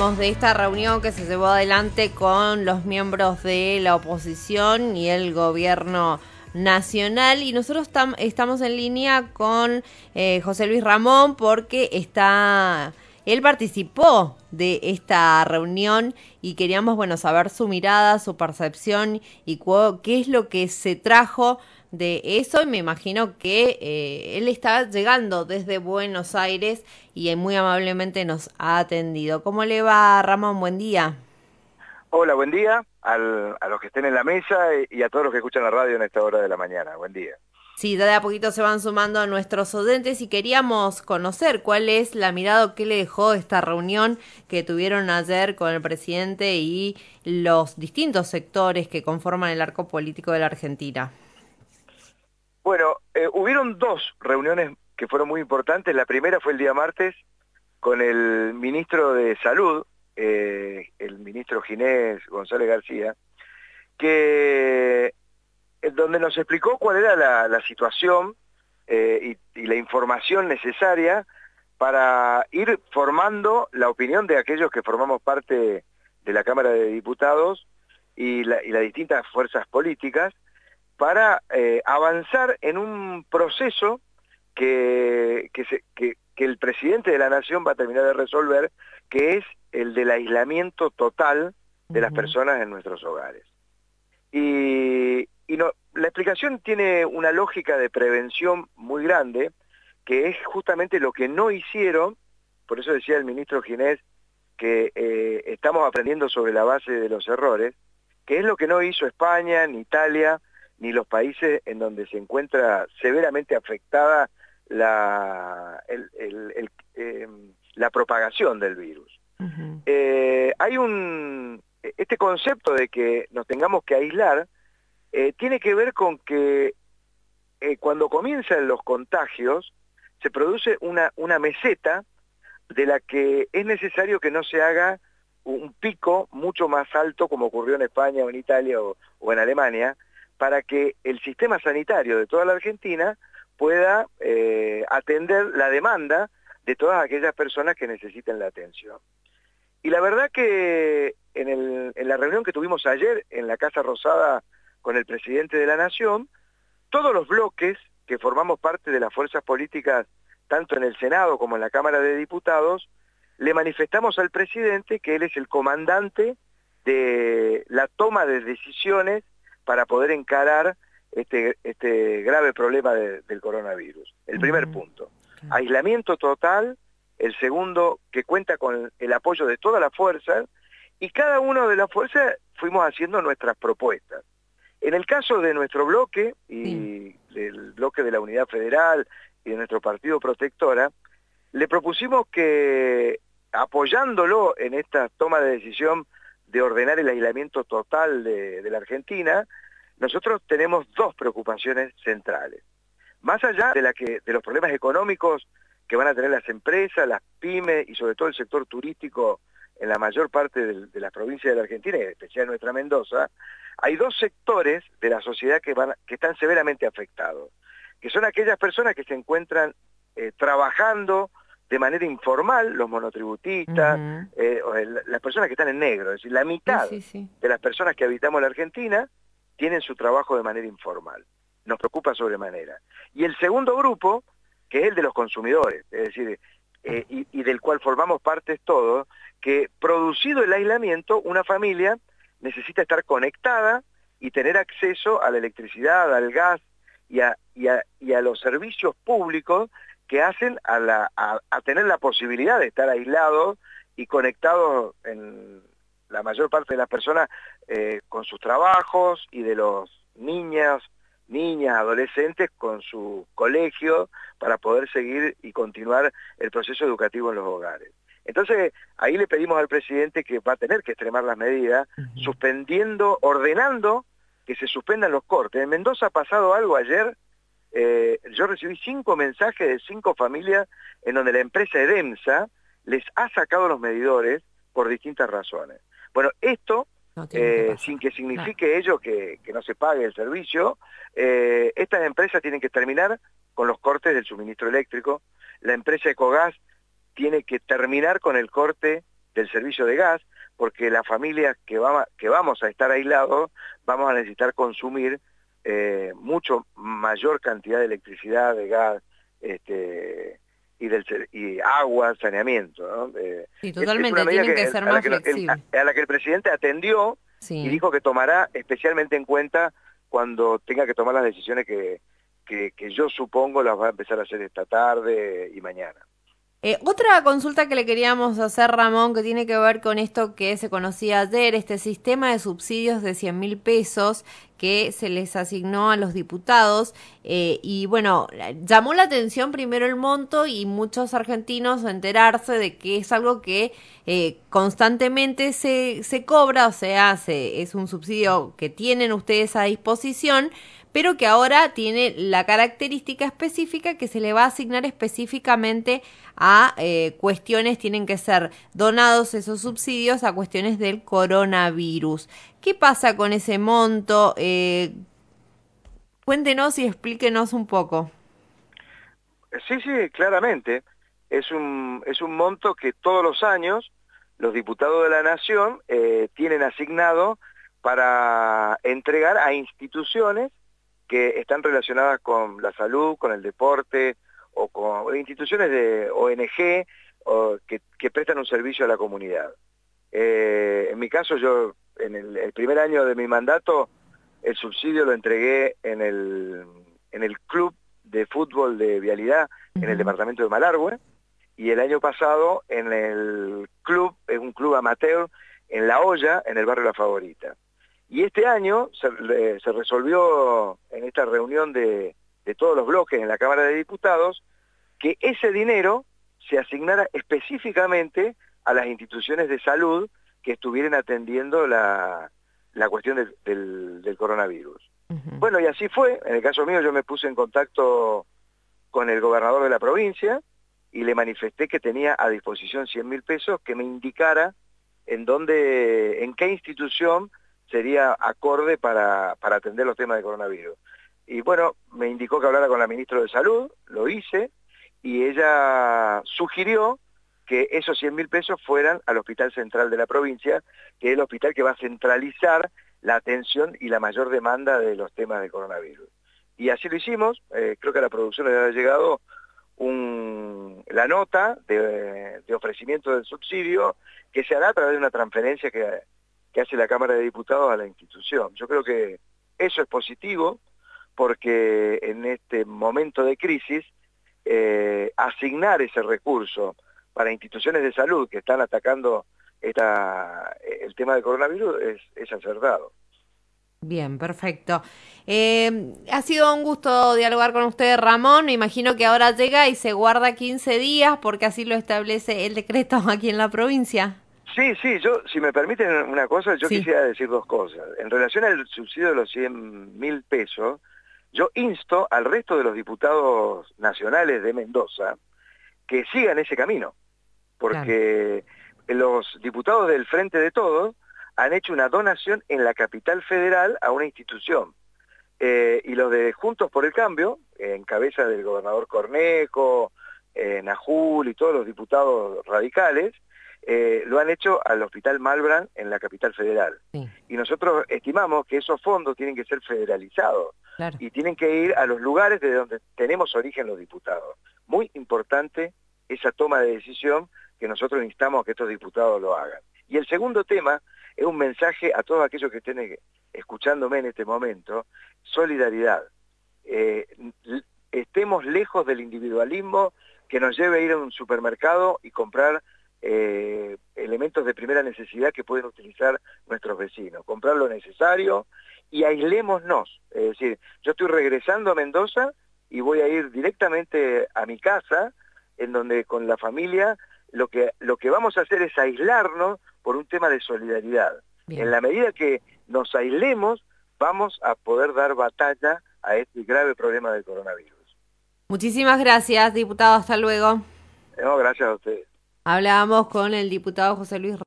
De esta reunión que se llevó adelante con los miembros de la oposición y el gobierno nacional, y nosotros estamos en línea con José Luis Ramón porque él participó de esta reunión y queríamos saber su mirada, su percepción y qué es lo que se trajo de eso. Y me imagino que él está llegando desde Buenos Aires y muy amablemente nos ha atendido. ¿Cómo le va, Ramón? Buen día. Hola, buen día a los que estén en la mesa y a todos los que escuchan la radio en esta hora de la mañana. Buen día. Sí, de a poquito se van sumando nuestros oyentes y queríamos conocer cuál es la mirada o qué le dejó esta reunión que tuvieron ayer con el presidente y los distintos sectores que conforman el arco político de la Argentina. Bueno, hubieron dos reuniones que fueron muy importantes. La primera fue el día martes con el ministro de Salud, el ministro Ginés González García, donde nos explicó cuál era la situación y la información necesaria para ir formando la opinión de aquellos que formamos parte de la Cámara de Diputados y las distintas fuerzas políticas para avanzar en un proceso que el presidente de la Nación va a terminar de resolver, que es el del aislamiento total de las personas en nuestros hogares. La explicación tiene una lógica de prevención muy grande, que es justamente lo que no hicieron. Por eso decía el ministro Ginés que estamos aprendiendo sobre la base de los errores, que es lo que no hizo España, ni Italia, ni los países en donde se encuentra severamente afectada la propagación del virus. Hay este concepto de que nos tengamos que aislar, tiene que ver con que cuando comienzan los contagios se produce una meseta de la que es necesario que no se haga un pico mucho más alto como ocurrió en España o en Italia o en Alemania, para que el sistema sanitario de toda la Argentina pueda atender la demanda de todas aquellas personas que necesiten la atención. Y la verdad que en la reunión que tuvimos ayer en la Casa Rosada con el presidente de la Nación, todos los bloques que formamos parte de las fuerzas políticas, tanto en el Senado como en la Cámara de Diputados, le manifestamos al presidente que él es el comandante de la toma de decisiones para poder encarar este grave problema del coronavirus. El primer punto, aislamiento total. El segundo, que cuenta con el apoyo de todas las fuerzas, y cada una de las fuerzas fuimos haciendo nuestras propuestas. En el caso de nuestro bloque y del bloque de la Unidad Federal y de nuestro partido Protectora, le propusimos que, apoyándolo en esta toma de decisión de ordenar el aislamiento total de la Argentina, nosotros tenemos dos preocupaciones centrales. Más allá de los problemas económicos que van a tener las empresas, las pymes y sobre todo el sector turístico en la mayor parte de las provincias de la Argentina, y en especial nuestra Mendoza, hay dos sectores de la sociedad que están severamente afectados, que son aquellas personas que se encuentran trabajando de manera informal, los monotributistas, las personas que están en negro, es decir, la mitad de las personas que habitamos la Argentina tienen su trabajo de manera informal. Nos preocupa sobremanera. Y el segundo grupo, que es el de los consumidores, es decir, y del cual formamos parte todos, que producido el aislamiento, una familia necesita estar conectada y tener acceso a la electricidad, al gas y a los servicios públicos que hacen a tener la posibilidad de estar aislados y conectados en la mayor parte de las personas con sus trabajos, y de los niñas, adolescentes con su colegio, para poder seguir y continuar el proceso educativo en los hogares. Entonces, ahí le pedimos al presidente que va a tener que extremar las medidas, ordenando que se suspendan los cortes. En Mendoza ha pasado algo ayer. Yo recibí 5 mensajes de 5 familias en donde la empresa Edemsa les ha sacado los medidores por distintas razones. Bueno, esto, sin que signifique ello que no se pague el servicio, estas empresas tienen que terminar con los cortes del suministro eléctrico. La empresa Ecogas tiene que terminar con el corte del servicio de gas, porque las familias que vamos a estar aislados vamos a necesitar consumir mucho mayor cantidad de electricidad, de gas, y agua, saneamiento, ¿no? Sí, Es una totalmente, medida tienen que ser más flexibles. a la que el presidente atendió y Sí. dijo que tomará especialmente en cuenta cuando tenga que tomar las decisiones que yo supongo las va a empezar a hacer esta tarde y mañana. Otra consulta que le queríamos hacer, Ramón, que tiene que ver con esto que se conocía ayer, este sistema de subsidios de 100.000 pesos que se les asignó a los diputados. Y bueno, llamó la atención primero el monto y muchos argentinos enterarse de que es algo que constantemente se cobra, o sea, es un subsidio que tienen ustedes a disposición, pero que ahora tiene la característica específica que se le va a asignar específicamente a cuestiones, tienen que ser donados esos subsidios a cuestiones del coronavirus. ¿Qué pasa con ese monto? Cuéntenos y explíquenos un poco. Sí, sí, claramente. Es un monto que todos los años los diputados de la Nación tienen asignado para entregar a instituciones que están relacionadas con la salud, con el deporte o con instituciones de ONG que prestan un servicio a la comunidad. En mi caso, yo en el primer año de mi mandato, el subsidio lo entregué en el club de fútbol de Vialidad en el departamento de Malargüe, y el año pasado en el club, es un club amateur, en La Hoya, en el barrio La Favorita. Y este año se resolvió en esta reunión de todos los bloques en la Cámara de Diputados que ese dinero se asignara específicamente a las instituciones de salud que estuvieran atendiendo la cuestión del coronavirus. Bueno, y así fue. En el caso mío, yo me puse en contacto con el gobernador de la provincia y le manifesté que tenía a disposición 100.000 pesos, que me indicara en qué institución sería acorde para atender los temas de coronavirus. Y bueno, me indicó que hablara con la ministra de Salud, lo hice, y ella sugirió que esos 100.000 pesos fueran al Hospital Central de la provincia, que es el hospital que va a centralizar la atención y la mayor demanda de los temas de coronavirus. Y así lo hicimos. Creo que a la producción le ha llegado la nota de ofrecimiento del subsidio, que se hará a través de una transferencia que hace la Cámara de Diputados a la institución. Yo creo que eso es positivo, porque en este momento de crisis, asignar ese recurso para instituciones de salud que están atacando el tema del coronavirus es acertado. Bien, perfecto. Ha sido un gusto dialogar con usted, Ramón. Me imagino que ahora llega y se guarda 15 días porque así lo establece el decreto aquí en la provincia. Sí, sí, si me permiten una cosa, yo Sí. quisiera decir dos cosas. En relación al subsidio de los 100.000 pesos, yo insto al resto de los diputados nacionales de Mendoza que sigan ese camino, Claro. porque los diputados del Frente de Todos han hecho una donación en la capital federal a una institución. Y los de Juntos por el Cambio, en cabeza del gobernador Cornejo, Najul y todos los diputados radicales, lo han hecho al Hospital Malbrán en la capital federal. Sí, Y nosotros estimamos que esos fondos tienen que ser federalizados claro. y tienen que ir a los lugares de donde tenemos origen los diputados. Muy importante esa toma de decisión que nosotros instamos a que estos diputados lo hagan. Y el segundo tema es un mensaje a todos aquellos que estén escuchándome en este momento: solidaridad. Estemos lejos del individualismo que nos lleve a ir a un supermercado y comprar elementos de primera necesidad que pueden utilizar nuestros vecinos. Comprar lo necesario y aislémonos. Es decir, yo estoy regresando a Mendoza y voy a ir directamente a mi casa, en donde con la familia lo que vamos a hacer es aislarnos por un tema de solidaridad. En Bien. la medida que nos aislemos, vamos a poder dar batalla a este grave problema del coronavirus. Muchísimas gracias, diputado. Hasta luego. No, gracias a ustedes. Hablábamos con el diputado José Luis